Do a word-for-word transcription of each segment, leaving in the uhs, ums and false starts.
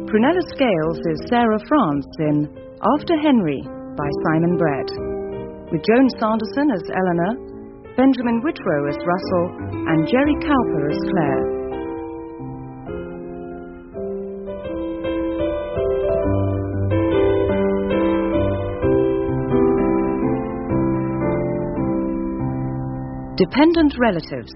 Prunella Scales is Sarah France in After Henry by Simon Brett, with Joan Sanderson as Eleanor, Benjamin Whitrow as Russell, and Jerry Cowper as Claire. Dependent relatives.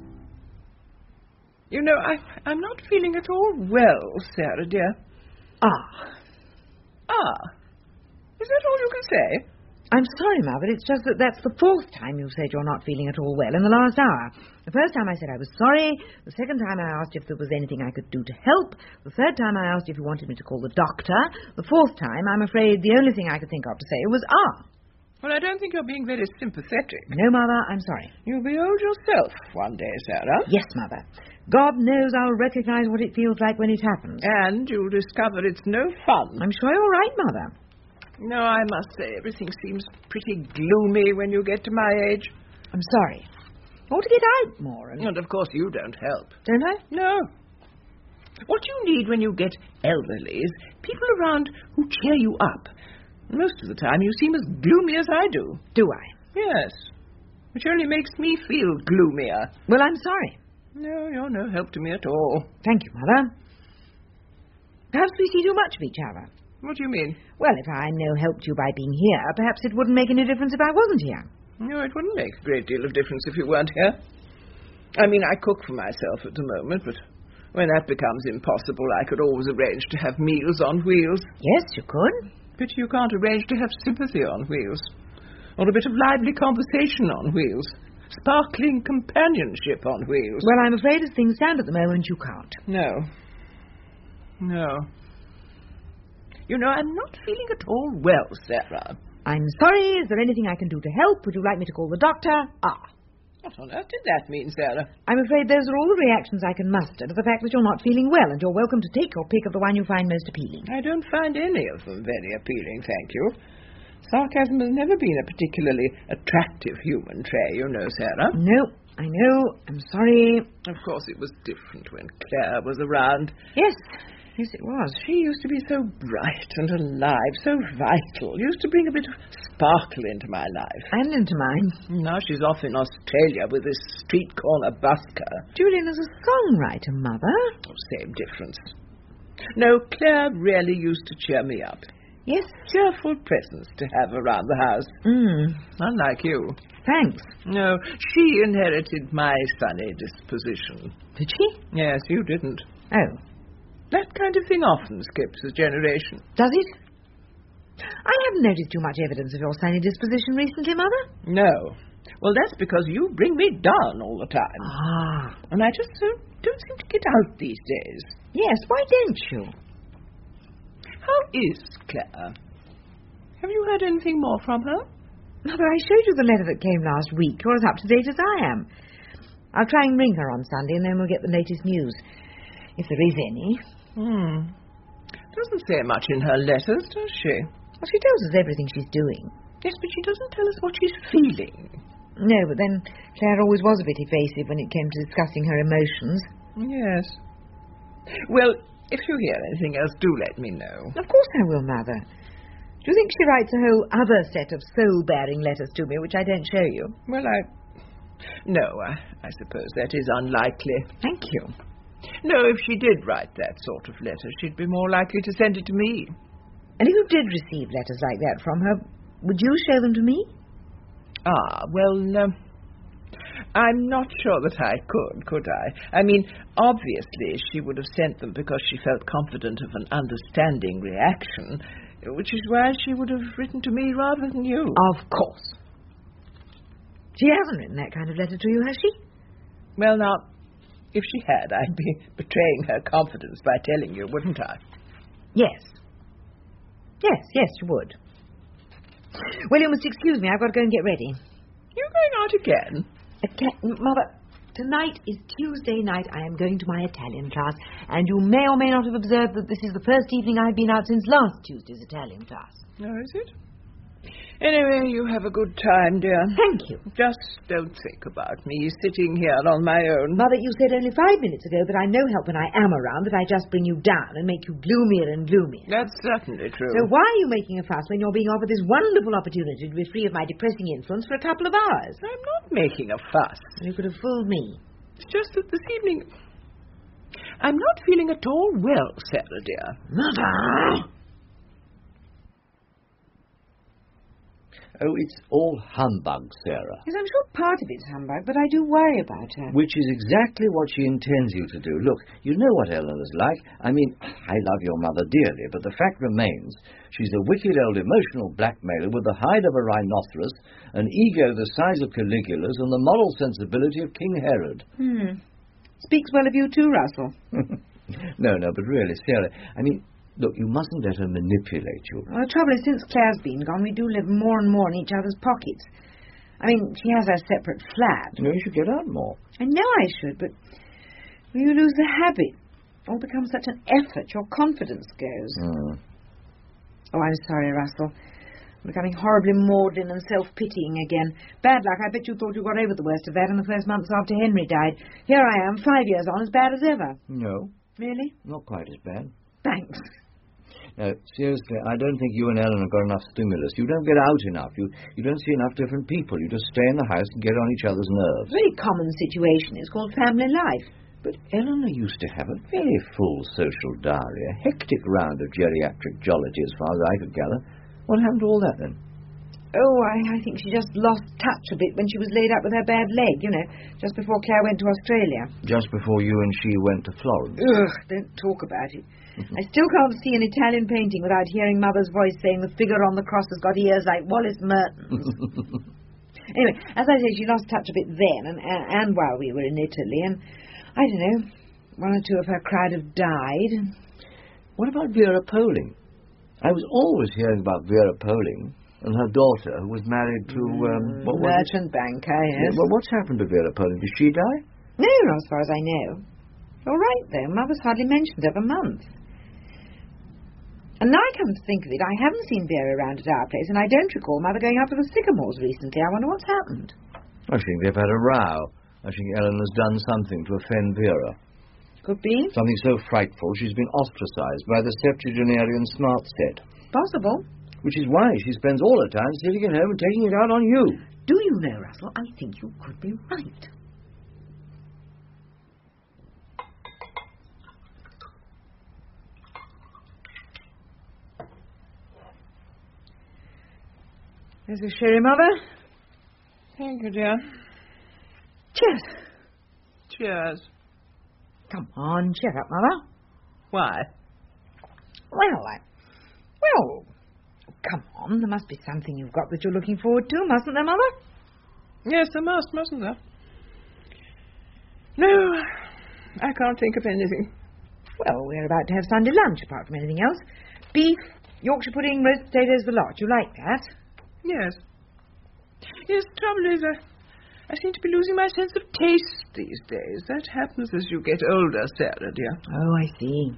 You know, I, I'm not feeling at all well, Sarah, dear. Ah. Ah. Is that all you can say? I'm sorry, Ma, but it's just that that's the fourth time you've said you're not feeling at all well in the last hour. The first time I said I was sorry. The second time I asked if there was anything I could do to help. The third time I asked if you wanted me to call the doctor. The fourth time, I'm afraid the only thing I could think of to say was ah. Well, I don't think you're being very sympathetic. No, Mother, I'm sorry. You'll be old yourself one day, Sarah. Yes, Mother. God knows I'll recognize what it feels like when it happens. And you'll discover it's no fun. I'm sure you're right, Mother. No, I must say, everything seems pretty gloomy when you get to my age. I'm sorry. I ought to get out more. And, and of course, you don't help. Don't I? No. What you need when you get elderly is people around who cheer you up. Most of the time, you seem as gloomy as I do. Do I? Yes. Which only makes me feel gloomier. Well, I'm sorry. No, you're no help to me at all. Thank you, Mother. Perhaps we see too much of each other. What do you mean? Well, if I no helped you by being here, perhaps it wouldn't make any difference if I wasn't here. No, it wouldn't make a great deal of difference if you weren't here. I mean, I cook for myself at the moment, but when that becomes impossible, I could always arrange to have meals on wheels. Yes, you could. But you can't arrange to have sympathy on wheels. Or a bit of lively conversation on wheels. Sparkling companionship on wheels. Well, I'm afraid as things stand at the moment, you can't. No. No. You know, I'm not feeling at all well, Sarah. I'm sorry. Is there anything I can do to help? Would you like me to call the doctor? Ah. What on earth did that mean, Sarah? I'm afraid those are all the reactions I can muster to the fact that you're not feeling well, and you're welcome to take your pick of the one you find most appealing. I don't find any of them very appealing, thank you. Sarcasm has never been a particularly attractive human trait, you know, Sarah. No, I know. I'm sorry. Of course, it was different when Claire was around. Yes, yes, it was. She used to be so bright and alive, so vital. Used to bring a bit of sparkle into my life. And into mine. Now she's off in Australia with this street corner busker. Julian is a songwriter, Mother. Oh, same difference. No, Claire really used to cheer me up. Yes. Cheerful presence to have around the house. Mm. Unlike you. Thanks. No, she inherited my sunny disposition. Did she? Yes, you didn't. Oh. That kind of thing often skips a generation. Does it? I haven't noticed too much evidence of your sunny disposition recently, Mother. No. Well, that's because you bring me down all the time. Ah. And I just don't, don't seem to get out these days. Yes, why don't you? How is Claire? Have you heard anything more from her? Mother, I showed you the letter that came last week. You're as up to date as I am. I'll try and ring her on Sunday, and then we'll get the latest news. If there is any. Hmm. Doesn't say much in her letters, does she? Well, she tells us everything she's doing. Yes, but she doesn't tell us what she's feeling. No, but then Claire always was a bit evasive when it came to discussing her emotions. Yes. Well, if you hear anything else, do let me know. Of course I will, Mother. Do you think she writes a whole other set of soul-bearing letters to me, which I don't show you? Well, I... No, I, I suppose that is unlikely. Thank you. No, if she did write that sort of letter, she'd be more likely to send it to me. And if you did receive letters like that from her, would you show them to me? Ah, well, um, I'm not sure that I could, could I? I mean, obviously she would have sent them because she felt confident of an understanding reaction, which is why she would have written to me rather than you. Of course. She hasn't written that kind of letter to you, has she? Well, now, if she had, I'd be betraying her confidence by telling you, wouldn't I? Yes. Yes, yes, you would. Well, you must excuse me. I've got to go and get ready. You're going out again? Again? Mother, tonight is Tuesday night. I am going to my Italian class, and you may or may not have observed that this is the first evening I've been out since last Tuesday's Italian class. Oh, is it? Anyway, you have a good time, dear. Thank you. Just don't think about me sitting here on my own. Mother, you said only five minutes ago that I'm no help when I am around, that I just bring you down and make you gloomier and gloomier. That's certainly true. So why are you making a fuss when you're being offered this wonderful opportunity to be free of my depressing influence for a couple of hours? I'm not making a fuss. You could have fooled me. It's just that this evening I'm not feeling at all well, Sarah, dear. Mother! Oh, it's all humbug, Sarah. Yes, I'm sure part of it's humbug, but I do worry about her. Which is exactly what she intends you to do. Look, you know what Eleanor's like. I mean, I love your mother dearly, but the fact remains she's a wicked old emotional blackmailer with the hide of a rhinoceros, an ego the size of Caligula's, and the moral sensibility of King Herod. Hmm. Speaks well of you too, Russell. no, no, but really, Sarah, I mean, look, you mustn't let her manipulate you. Well, the trouble is, since Claire's been gone, we do live more and more in each other's pockets. I mean, she has her separate flat. No, you should get out more. I know I should, but when you lose the habit, it all becomes such an effort, your confidence goes. Mm. Oh, I'm sorry, Russell. I'm becoming horribly maudlin and self-pitying again. Bad luck, I bet you thought you got over the worst of that in the first months after Henry died. Here I am, five years on, as bad as ever. No. Really? Not quite as bad. Thanks. No, seriously, I don't think you and Ellen have got enough stimulus. You don't get out enough. You you don't see enough different people. You just stay in the house and get on each other's nerves. A very common situation. It's called family life. But Eleanor used to have a very full social diary, a hectic round of geriatric jollity as far as I could gather. What happened to all that then? Oh, I, I think she just lost touch a bit when she was laid up with her bad leg, you know, just before Claire went to Australia. Just before you and she went to Florence? Ugh, don't talk about it. I still can't see an Italian painting without hearing Mother's voice saying the figure on the cross has got ears like Wallace Merton's. Anyway, as I say, she lost touch a bit then, and, and while we were in Italy, and I don't know, one or two of her crowd have died. What about Vera Poling? I was always hearing about Vera Poling and her daughter, who was married to... Um, what was merchant banker, yes. Yeah, well, what's happened to Vera Poling? Did she die? No, not as far as I know. All right, though. Mother's hardly mentioned her for months. And now I come to think of it, I haven't seen Vera around at our place, and I don't recall Mother going up to the Sycamores recently. I wonder what's happened. I think they've had a row. I think Eleanor's done something to offend Vera. Could be. Something so frightful she's been ostracized by the septuagenarian smart set. Possible. Which is why she spends all her time sitting at home and taking it out on you. Do you know, Russell, I think you could be right. There's a sherry, Mother. Thank you, dear. Cheers. Cheers. Come on, cheer up, Mother. Why? Well, I... Well, come on, there must be something you've got that you're looking forward to, mustn't there, Mother? Yes, there must, mustn't there? No, I can't think of anything. Well, we're about to have Sunday lunch, apart from anything else. Beef, Yorkshire pudding, roast potatoes, the lot. You like that? Yes. Yes, the trouble is, I, I seem to be losing my sense of taste these days. That happens as you get older, Sarah, dear. Oh, I see.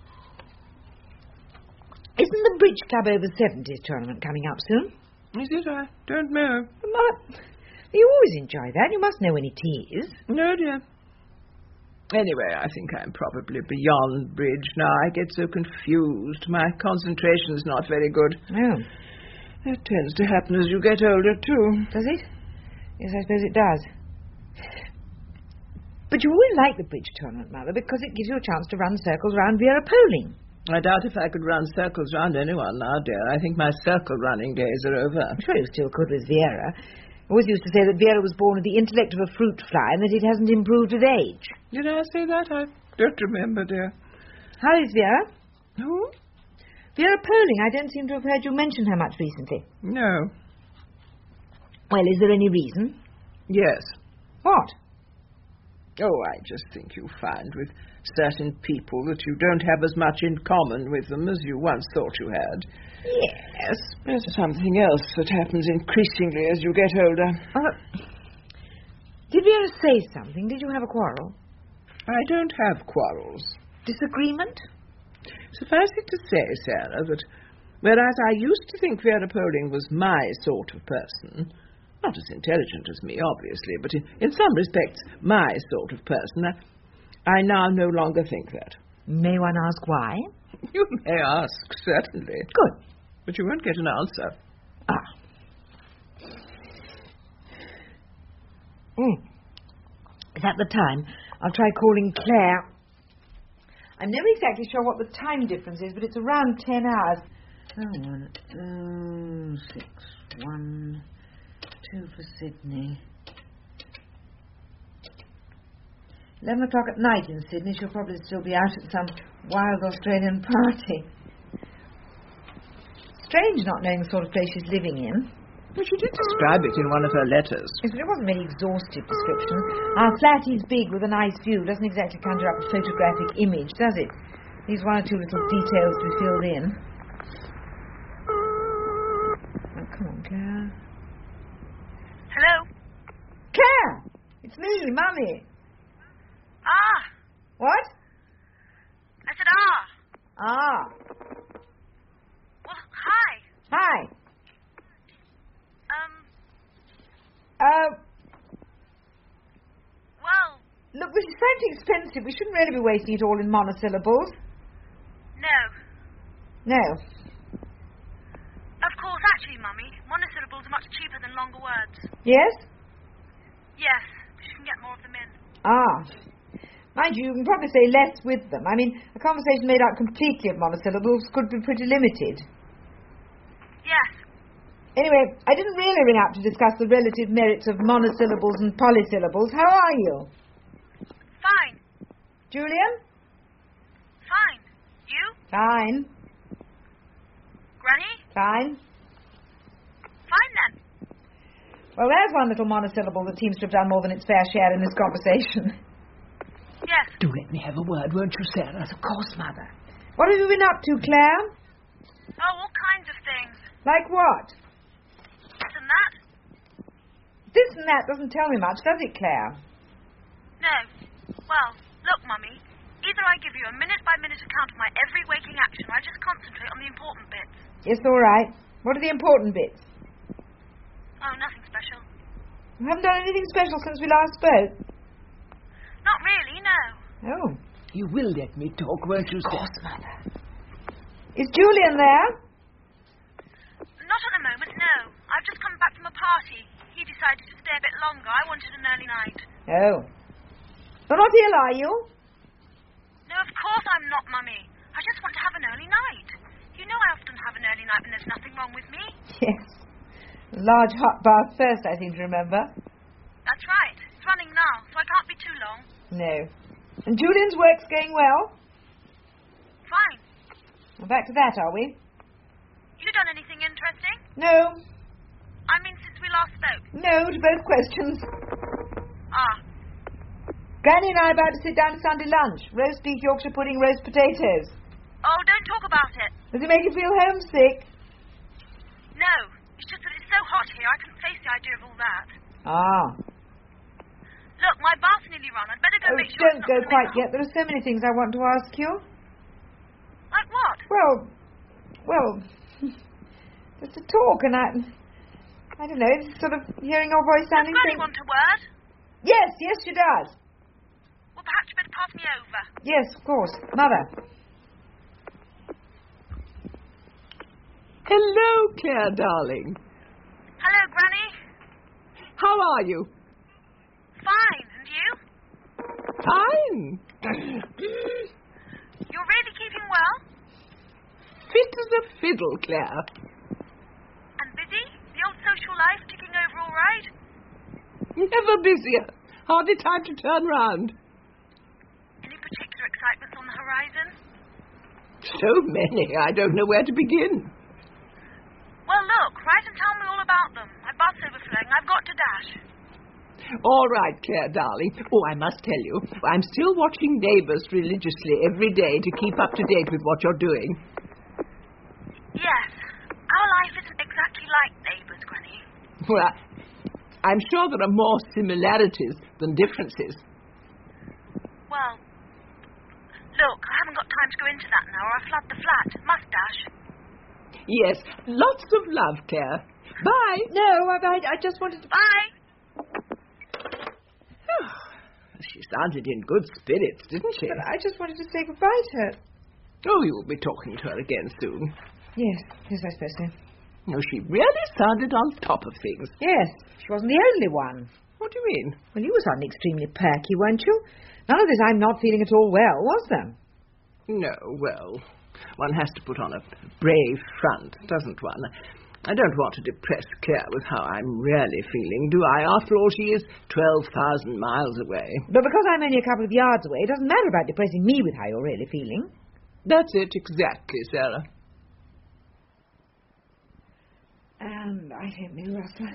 Isn't the Bridge Club over seventies tournament coming up soon? Is it? I don't know. Mother, you always enjoy that. You must know when it is. No, dear. Anyway, I think I'm probably beyond bridge now. I get so confused. My concentration's not very good. Oh. That tends to happen as you get older, too. Does it? Yes, I suppose it does. But you always like the bridge tournament, Mother, because it gives you a chance to run circles round Vera Poling. I doubt if I could run circles round anyone now, dear. I think my circle running days are over. I'm sure you still could with Vera. I always used to say that Vera was born with the intellect of a fruit fly and that it hasn't improved with age. Did I say that? I don't remember, dear. How is Vera? Who? Vera Poling. I don't seem to have heard you mention her much recently. No. Well, is there any reason? Yes. What? Oh, I just think you find with certain people that you don't have as much in common with them as you once thought you had. Yes. There's something else that happens increasingly as you get older. Uh, did Vera say something? Did you have a quarrel? I don't have quarrels. Disagreement? Suffice it to say, Sarah, that Whereas I used to think Vera Poling was my sort of person. Not as intelligent as me, obviously, but in, in some respects my sort of person. I, I now no longer think that. May one ask why? You may ask, certainly. Good. But you won't get an answer. Ah. Mm. Is that the time? I'll try calling Claire. I'm never exactly sure what the time difference is, but it's around ten hours. Oh, one, two, six, one, two for Sydney. Eleven o'clock at night in Sydney. She'll probably still be out at some wild Australian party. Strange not knowing the sort of place she's living in. Well, she did describe it in one of her letters. Yes, but it wasn't a very exhaustive description. Our flat is big with a nice view. Doesn't exactly conjure up a photographic image, does it? Leaves one or two little details to be filled in. Oh, come on, Claire. Hello? Claire! It's me, Mummy. Ah! What? I said ah. Ah. Well, hi. Hi. Um, Uh, well, look, this is slightly expensive. We shouldn't really be wasting it all in monosyllables. no. No. Of course, actually, Mummy, monosyllables are much cheaper than longer words. Yes? Yes, but you can get more of them in. Ah. Mind you, you can probably say less with them. I mean, a conversation made out completely of monosyllables could be pretty limited. Yes. Anyway, I didn't really ring up to discuss the relative merits of monosyllables and polysyllables. How are you? Fine. Julian? Fine. You? Fine. Granny? Fine. Fine then. Well, there's one little monosyllable that seems to have done more than its fair share in this conversation. Yes. Do let me have a word, won't you, Sarah? Of course, Mother. What have you been up to, Claire? Oh, all kinds of things. Like what? This and that. This and that doesn't tell me much, does it, Claire? No. Well, look, Mummy. Either I give you a minute-by-minute account of my every waking action, or I just concentrate on the important bits. Yes, all right. What are the important bits? Oh, nothing special. You haven't done anything special since we last spoke? Not really, no. Oh. You will let me talk, won't you, Sarah? Of course, Mother. Is Julian there? Not at the moment, no. I've just come back from a party. He decided to stay a bit longer. I wanted an early night. Oh. You're not ill, are you? No, of course I'm not, Mummy. I just want to have an early night. You know I often have an early night when there's nothing wrong with me. Yes. A large hot bath first, I seem to remember. That's right. It's running now, so I can't be too long. No. And Julian's work's going well? Fine. We're back to that, are we? You done anything interesting? No. I mean, since we last spoke. No to both questions. Ah. Granny and I are about to sit down to Sunday lunch. Roast beef, Yorkshire pudding, roast potatoes. Oh, don't talk about it. Does it make you feel homesick? No. It's just that it's so hot here, I couldn't face the idea of all that. Ah. Look, my bath's nearly run. I'd better go Oh, make sure don't it's not go gonna quite make yet. There are so many things I want to ask you. Like what? Well, well, just to talk, and I, I don't know, it's sort of hearing your voice Does sounding Granny so... want a word? Yes, yes, she does. Well, perhaps you better pass me over. Yes, of course. Mother. Hello, Claire, darling. Hello, Granny. How are you? Fine. And you? Fine. You're really keeping well? Fit as a fiddle, Claire. And busy? The old social life ticking over all right? Never busier. Hardly time to turn round. Any particular excitements on the horizon? So many, I don't know where to begin. Well, look, write and tell me all about them. My bath's overflowing. I've got to dash. All right, Claire, darling. Oh, I must tell you, I'm still watching Neighbours religiously every day to keep up to date with what you're doing. Yes. Our life isn't exactly like Neighbours, Granny. Well, I'm sure there are more similarities than differences. Well, look, I haven't got time to go into that now, or I'll flood the flat. Must dash. Yes, lots of love, Claire. Bye. No, I, I, I just wanted to... Bye. She sounded in good spirits, didn't she? But I just wanted to say goodbye to her. Oh, you'll be talking to her again soon. Yes, yes, I suppose so. No, she really sounded on top of things. Yes, she wasn't the only one. What do you mean? Well, you were suddenly extremely perky, weren't you? None of this I'm not feeling at all well, was there? No, well, one has to put on a brave front, doesn't one? I don't want to depress Claire with how I'm really feeling, do I? After all, she is twelve thousand miles away. But because I'm only a couple of yards away, it doesn't matter about depressing me with how you're really feeling. That's it, exactly, Sarah. And I don't know, Russell.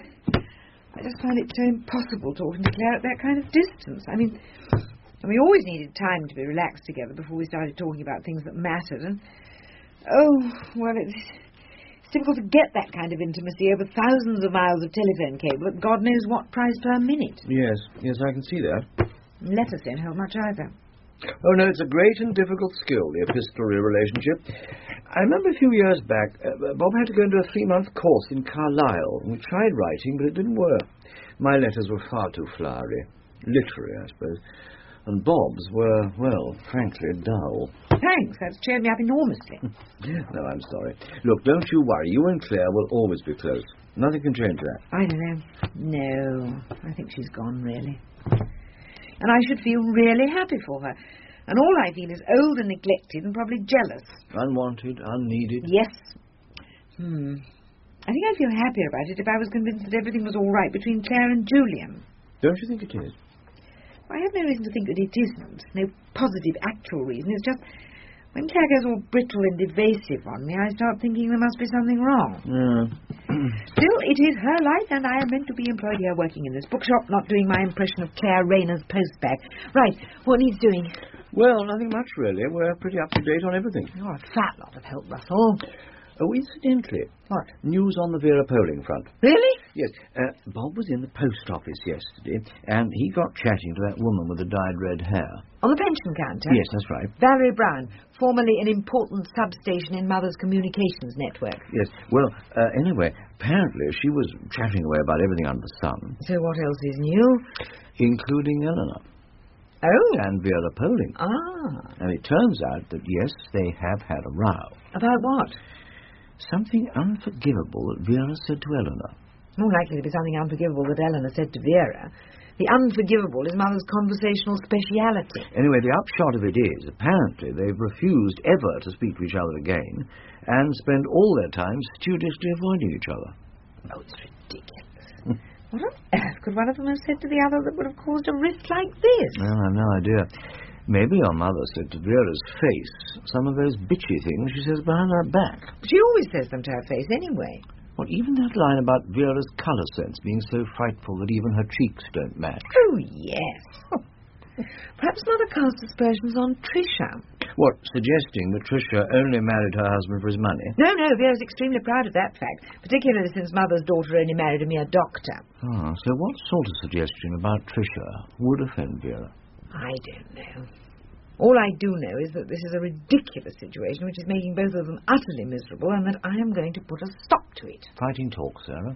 I just find it so impossible talking to Claire at that kind of distance. I mean, we always needed time to be relaxed together before we started talking about things that mattered. And, oh, well, it's, it's difficult to get that kind of intimacy over thousands of miles of telephone cable at God knows what price per minute. Yes, yes, I can see that. Letters don't help much either. Oh, no, it's a great and difficult skill, the epistolary relationship. I remember a few years back, uh, Bob had to go into a three-month course in Carlisle. We tried writing, but it didn't work. My letters were far too flowery. Literary, I suppose. And Bob's were, well, frankly, dull. Thanks, that's cheered me up enormously. No, I'm sorry. Look, don't you worry. You and Claire will always be close. Nothing can change that. I don't know. No, I think she's gone, really. And I should feel really happy for her. And all I feel is old and neglected and probably jealous. Unwanted, unneeded. Yes. Hmm. I think I'd feel happier about it if I was convinced that everything was all right between Claire and Julian. Don't you think it is? I have no reason to think that it isn't. No positive, actual reason. It's just when Claire goes all brittle and evasive on me, I start thinking there must be something wrong. Yeah. Still, it is her life, and I am meant to be employed here working in this bookshop, not doing my impression of Claire Rayner's postbag. Right, what needs doing? Well, nothing much, really. We're pretty up-to-date on everything. You're a fat lot of help, Russell. Oh, incidentally. What? News on the Vera polling front. Really? Yes. Uh, Bob was in the post office yesterday, and he got chatting to that woman with the dyed red hair. On the pension counter? Yes, that's right. Valerie Brown, formerly an important substation in Mother's communications network. Yes. Well, uh, anyway, apparently she was chatting away about everything under the sun. So what else is new? Including Eleanor. Oh. And Vera polling. Ah. And it turns out that, yes, they have had a row. About what? Something unforgivable that Vera said to Eleanor. More likely to be something unforgivable that Eleanor said to Vera. The unforgivable is Mother's conversational speciality. Anyway, the upshot of it is, apparently they've refused ever to speak to each other again and spend all their time studiously avoiding each other. Oh, it's ridiculous. What on earth could one of them have said to the other that would have caused a rift like this? Well, I've no idea. Maybe your mother said to Vera's face some of those bitchy things she says behind her back. She always says them to her face anyway. Well, even that line about Vera's colour sense being so frightful that even her cheeks don't match. Oh, yes. Perhaps Mother cast aspersions on Tricia. What, suggesting that Tricia only married her husband for his money? No, no, Vera's extremely proud of that fact, particularly since Mother's daughter only married a mere doctor. Ah, so what sort of suggestion about Tricia would offend Vera? I don't know. All I do know is that this is a ridiculous situation which is making both of them utterly miserable and that I am going to put a stop to it. Fighting talk, Sarah.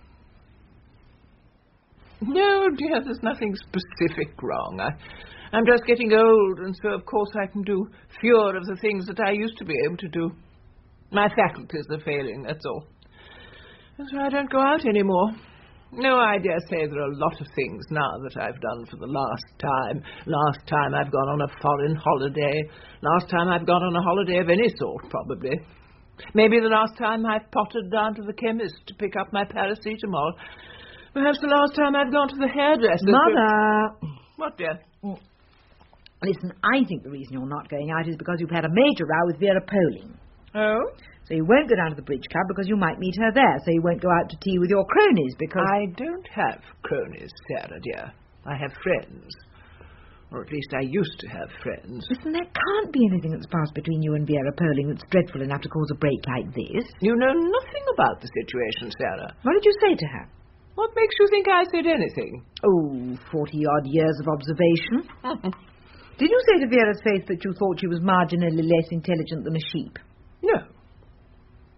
No, dear, there's nothing specific wrong. I, I'm just getting old, and so, of course, I can do fewer of the things that I used to be able to do. My faculties are failing, that's all. That's why I don't go out anymore. No, I dare say there are a lot of things now that I've done for the last time. Last time I've gone on a foreign holiday. Last time I've gone on a holiday of any sort, probably. Maybe the last time I've pottered down to the chemist to pick up my paracetamol. Perhaps the last time I've gone to the hairdresser. Mother! What, dear? Listen, I think the reason you're not going out is because you've had a major row with Vera Polling. Oh? So you won't go down to the bridge club because you might meet her there. So you won't go out to tea with your cronies because... I don't have cronies, Sarah, dear. I have friends. Or at least I used to have friends. Listen, there can't be anything that's passed between you and Vera Polling that's dreadful enough to cause a break like this. You know nothing about the situation, Sarah. What did you say to her? What makes you think I said anything? Oh, forty-odd years of observation. Did you say to Vera's face that you thought she was marginally less intelligent than a sheep? No.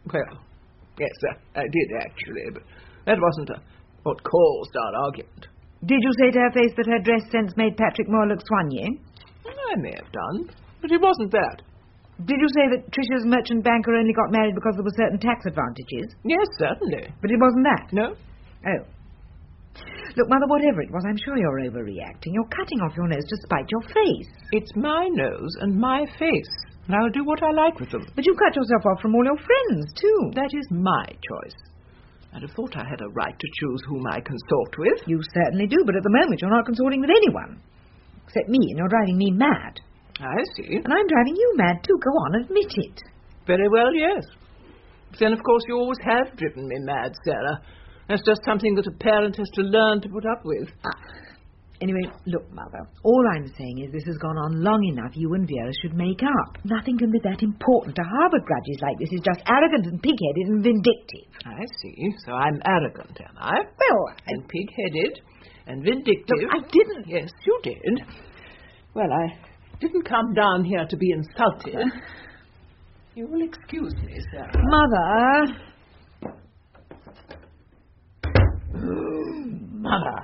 Well, yes, I, I did, actually, but that wasn't a, what caused our argument. Did you say to her face that her dress sense made Patrick Moore look soigné? I may have done, but it wasn't that. Did you say that Tricia's merchant banker only got married because there were certain tax advantages? Yes, certainly. But it wasn't that? No. Oh. Look, Mother, whatever it was, I'm sure you're overreacting. You're cutting off your nose to spite your face. It's my nose and my face, and I'll do what I like with them. But you cut yourself off from all your friends, too. That is my choice. I'd have thought I had a right to choose whom I consort with. You certainly do, but at the moment you're not consorting with anyone. Except me, and you're driving me mad. I see. And I'm driving you mad, too. Go on, admit it. Very well, yes. Then, of course, you always have driven me mad, Sarah. That's just something that a parent has to learn to put up with. Ah. Anyway, look, Mother, all I'm saying is this has gone on long enough. You and Vera should make up. Nothing can be that important. To harbour grudges like this is just arrogant and pig-headed and vindictive. I see. So I'm arrogant, am I? Well, I... And pig-headed and vindictive. Look, I didn't... Yes, you did. Well, I didn't come down here to be insulted. Uh... You will excuse me, Sarah. Mother... Mother.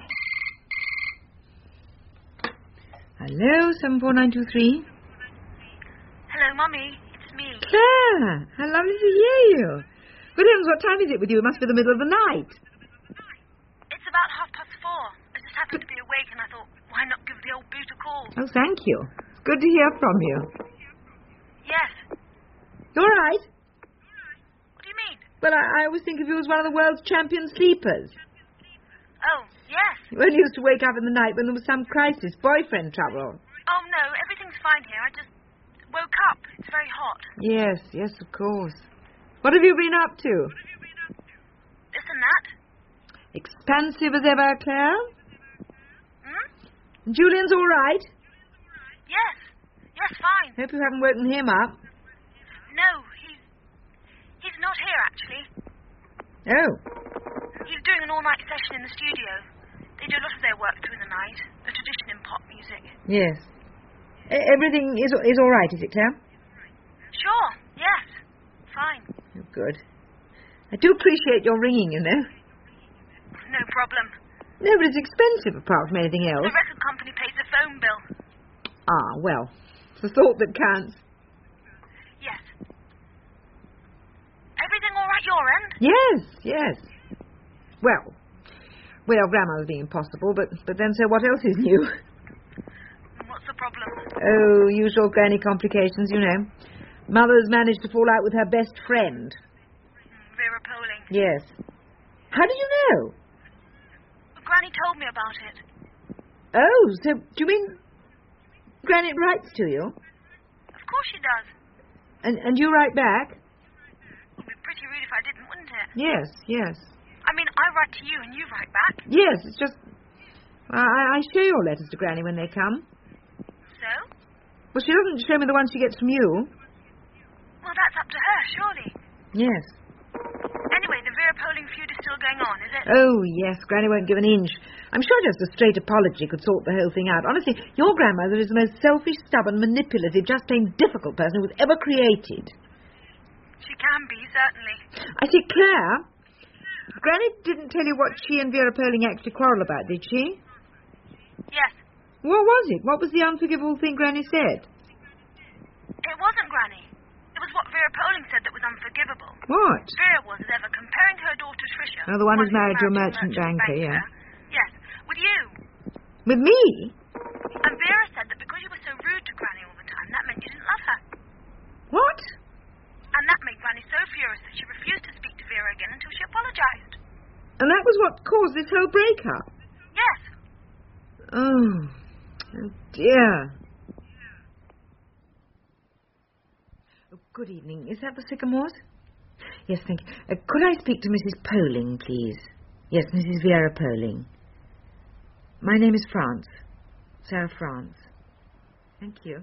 Hello, seven four nine two three. Hello, Mummy. It's me. Claire, how lovely to hear you. Good heavens, what time is it with you? It must be the middle of the night. It's about half past four. I just happened to be awake and I thought, why not give the old boot a call? Oh, thank you. It's good to hear from you. Yes. You all right? What do you mean? Well, I, I always think of you as one of the world's champion sleepers. Oh, yes. You only used to wake up in the night when there was some crisis, boyfriend trouble. Oh, no, everything's fine here. I just woke up. It's very hot. Yes, yes, of course. What have you been up to? This and that. Expansive as ever, Claire? Hmm? Julian's all right? Yes. Yes, fine. Hope you haven't woken him up. No, he's... He's not here, actually. Oh. He's doing an all-night session in the studio. They do a lot of their work through the night. A tradition in pop music. Yes. E- everything is is all right, is it, Claire? Sure, yes. Fine. Oh, good. I do appreciate your ringing, you know. No problem. No, but it's expensive apart from anything else. The record company pays the phone bill. Ah, well. It's the thought that counts. Yes. Everything all right your end? Yes, yes. Well, well, Grandma's being impossible, but, but then so what else is new? What's the problem? Oh, usual granny complications, you know. Mother's managed to fall out with her best friend. Vera Poling. Yes. How do you know? Granny told me about it. Oh, so do you mean Granny writes to you? Of course she does. And and you write back? It would be pretty rude if I didn't, wouldn't it? Yes, yes. I mean, I write to you and you write back. Yes, it's just... I, I show your letters to Granny when they come. So? Well, she doesn't show me the ones she gets from you. Well, that's up to her, surely. Yes. Anyway, the Vera Poling feud is still going on, is it? Oh, yes, Granny won't give an inch. I'm sure just a straight apology could sort the whole thing out. Honestly, your grandmother is the most selfish, stubborn, manipulative, just plain difficult person who was ever created. She can be, certainly. I say, Claire, Granny didn't tell you what she and Vera Poling actually quarrelled about, did she? Yes. What was it? What was the unforgivable thing Granny said? It wasn't Granny. It was what Vera Poling said that was unforgivable. What? Vera was as ever comparing her daughter Tricia... Oh, the one who's who's married to a merchant, merchant banker, banker, yeah. Yes, with you. With me? And Vera said that because you were so rude to Granny all the time, that meant you didn't love her. What? And that made Granny so furious that she refused to speak to Vera again until she apologised. And that was what caused this whole breakup? Yes. Oh, oh dear. Oh, good evening. Is that the Sycamores? Yes, thank you. Uh, could I speak to Missus Poling, please? Yes, Missus Vera Poling. My name is France. Sarah France. Thank you.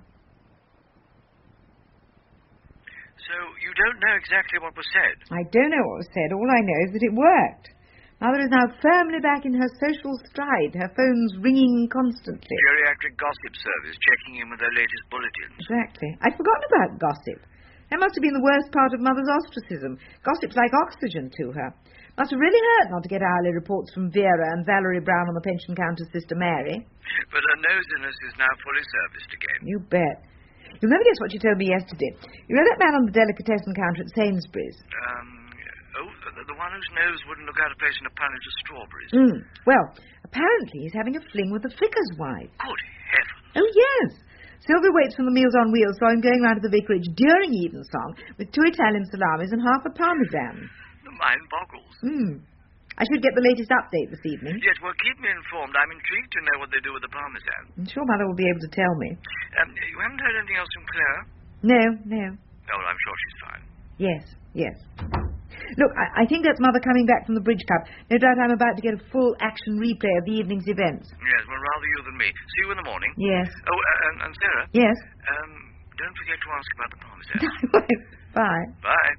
So you don't know exactly what was said? I don't know what was said. All I know is that it worked. Mother is now firmly back in her social stride. Her phone's ringing constantly. Geriatric gossip service checking in with her latest bulletin. Exactly. I'd forgotten about gossip. That must have been the worst part of Mother's ostracism. Gossip's like oxygen to her. Must have really hurt not to get hourly reports from Vera and Valerie Brown on the pension counter's sister Mary. But her nosiness is now fully serviced again. You bet. You'll never guess what she told me yesterday. You know that man on the delicatessen counter at Sainsbury's? Um, oh, the, the one whose nose wouldn't look out of place in a punnet of strawberries. Mm. Well, apparently he's having a fling with the vicar's wife. Good heavens. Oh, yes. Sylvia waits from the Meals on Wheels saw him going round to the vicarage during evensong with two Italian salamis and half a parmesan. The mind boggles. Hmm. I should get the latest update this evening. Yes, well, keep me informed. I'm intrigued to know what they do with the parmesan. I'm sure Mother will be able to tell me. Um, you haven't heard anything else from Claire? No, no. Oh, well, I'm sure she's fine. Yes, yes. Look, I, I think that's Mother coming back from the Bridge Cup. No doubt I'm about to get a full action replay of the evening's events. Yes, well, rather you than me. See you in the morning. Yes. Oh, uh, and, and Sarah? Yes? Um, don't forget to ask about the parmesan. Bye. Bye.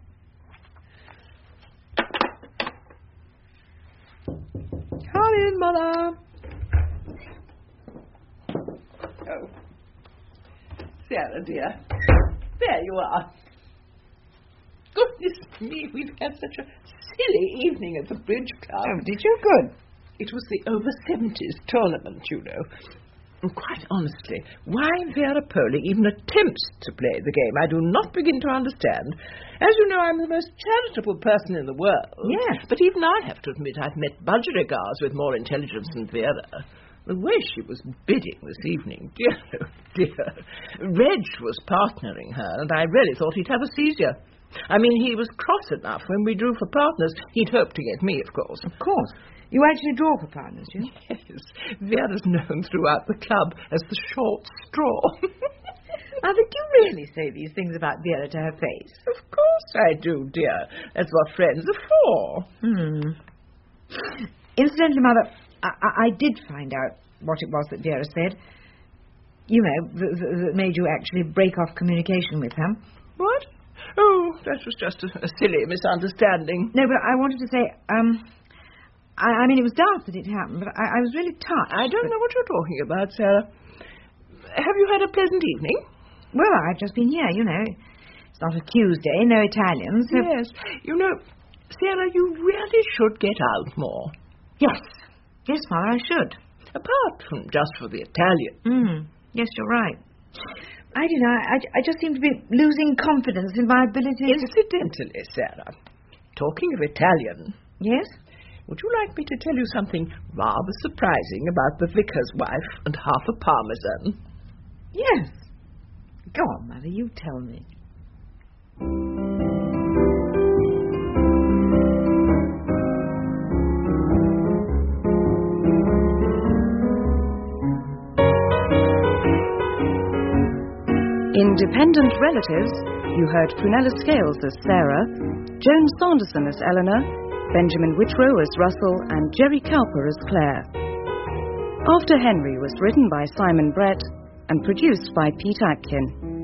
Come in, Mother. Oh. Sarah, dear. There you are. Goodness me, we've had such a silly evening at the Bridge Club. Oh, did you? Good. It was the over seventies tournament, you know. And quite honestly, why Vera Poling even attempts to play the game, I do not begin to understand. As you know, I'm the most charitable person in the world. Yes. But even I have to admit I've met budgerigars with more intelligence than Vera. The way she was bidding this evening, dear, oh dear. Reg was partnering her, and I really thought he'd have a seizure. I mean, he was cross enough when we drew for partners. He'd hoped to get me, of course. Of course. You actually draw for partners, do you? Yes. Vera's known throughout the club as the short straw. Mother, do you really say these things about Vera to her face? Of course I do, dear. That's what friends are for. Hmm. Incidentally, Mother, I, I, I did find out what it was that Vera said. You know, that made you actually break off communication with her. What? Oh, that was just a, a silly misunderstanding. No, but I wanted to say, um... I, I mean, it was daft that it happened, but I, I was really touched. I don't but... know what you're talking about, Sarah. Have you had a pleasant evening? Well, I've just been here, you know. It's not a Tuesday, no Italians. So... Yes. You know, Sarah, you really should get out more. Yes. Yes, Mother, I should. Apart from just for the Italian. Mm. Yes, you're right. I don't know. I, I just seem to be losing confidence in my ability. Incidentally, Sarah, talking of Italian... Yes? Would you like me to tell you something rather surprising about the vicar's wife and half a parmesan? Yes. Go on, Mother, you tell me. In Dependent Relatives, you heard Prunella Scales as Sarah, Joan Sanderson as Eleanor, Benjamin Whitrow as Russell, and Jerry Cowper as Claire. After Henry was written by Simon Brett and produced by Pete Atkin.